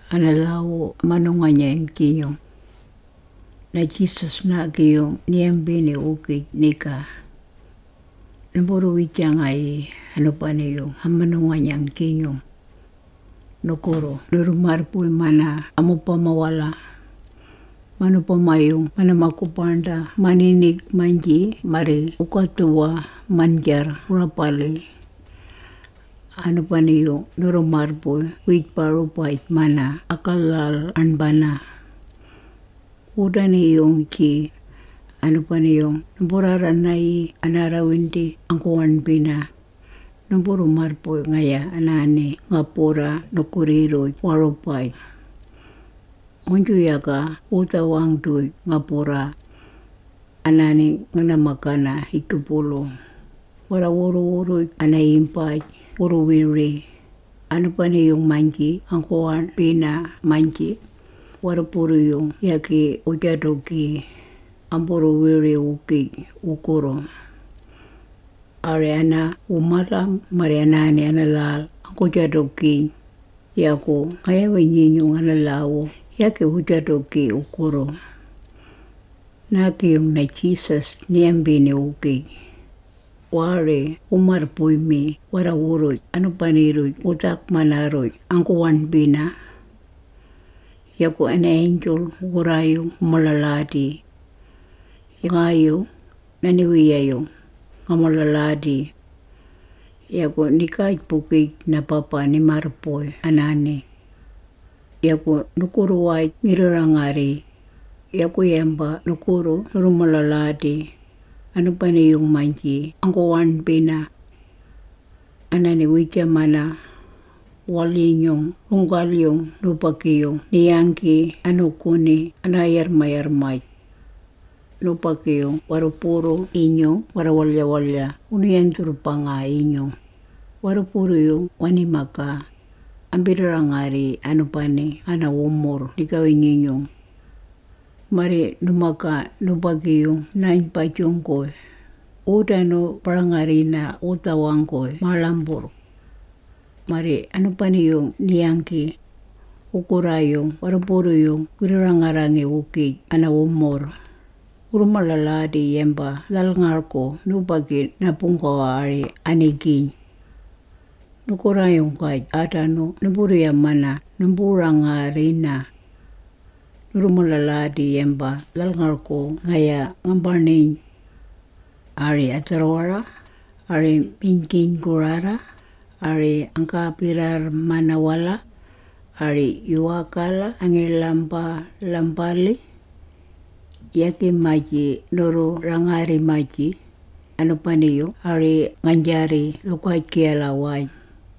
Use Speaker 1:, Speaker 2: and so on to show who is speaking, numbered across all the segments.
Speaker 1: analao manunganya yung kinyong. Na Jesus na kiyong niyambini ukit nika. Naburo witya nga ano pa niyo, hamanunganya yung kinyong. Nukuro, nurumar po mana amo pa mawala. Mano pa mayong manamakupanda maninig manji mari ukatuwa manjar urapali. Ano pa niyo nurumar po wit parupait mana akalal anbana. Uda niyong ki ano pa niyong naburaran na anarawindi ang kuwan pina. Naburo marpo ngaya anani ngapura nukuriro warupait. Unju yaka utawang tu ngapura anani nganamakana hikupulo. Wara wuru anayimpai uruwiri. Ano pa niyong manji ang kuwan pina manji. Wara puro yung yaki ujadoki ang uruwiri uki ukuro. Ariana umalam marianani analal ang ujadoki yaku kaya winyinyong analawo. Yake hujadoki ukuro. Naki yung na Jesus niyambini uki. Ware umar puimi wara uroy ano paniroy utak manaroy ang kuwan bina. Yaku an angel urayo malaladi. Ngayo naniwiyayo ngamalaladi. Yaku nikay pukik na papa ni marpoy anani. Yaku nukuru wai mirarangari. Yaku yamba nukuru rumalaladi. Ano pa niyong manji ang kuwan pina. Anani witya mana walinyong runggalyong nupakiyong niyangki ano kuni anayarmayarmay. Nupakiyong warupuro inyong warawalya-walya. Uniyan turupa nga inyong. Warupuro yung wanimaka. Ambirarangari ano pa ni anawumor di gawin ninyong. Mari numaka nupagiyong nainpatyong ko. Uda no parangari na utawang ko malambor. Mari ano pa niyong niyangki ukurayong warapuro yung kirarangarangi ukit anawumor. Urumalaladi yemba lalngar ko nupagin na pungkawari anigin. Nukurayong kahit atano naburiya mana namburang rina. Nurumalaladi yemba lalngar ko ngaya ngambarnin. Ari atarawara, ari pinking kurara, ari angkapirar manawala, ari yuwakala lampali. Yaki maji nuru rangari maji. Ano pa niyo? Ari nganjari lukay kialaway.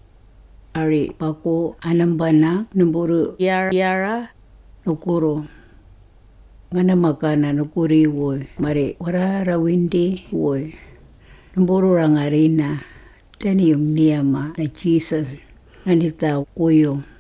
Speaker 1: Ari paku anambana namburu yara nukuro. Ngana makana nukuri woy. Mari warara windi woy. Namburu rangarina. Tani yung niyama na Jesus. Nanita uyong.